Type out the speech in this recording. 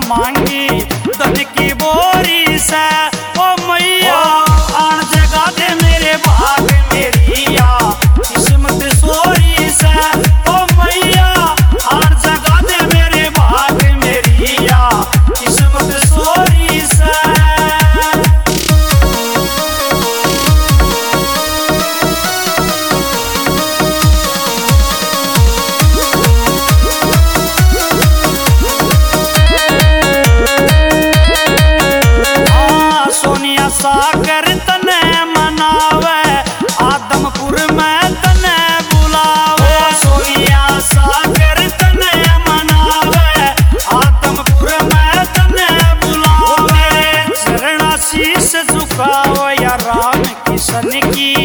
मांगी धन की बोरी से। ओ मैया आन जगा दे मेरे भाग मेरिया किस्मत सोरी से। ओ मैया आन जगा दे मेरे भाग मेरिया किस्मत सोरी से। सागर तने मनावे आदमपुर में तने बुलावे। सोनिया सागर तने मनावे आदमपुर में तने बुलावे। चरण शीश झुकाओ या राम किशन की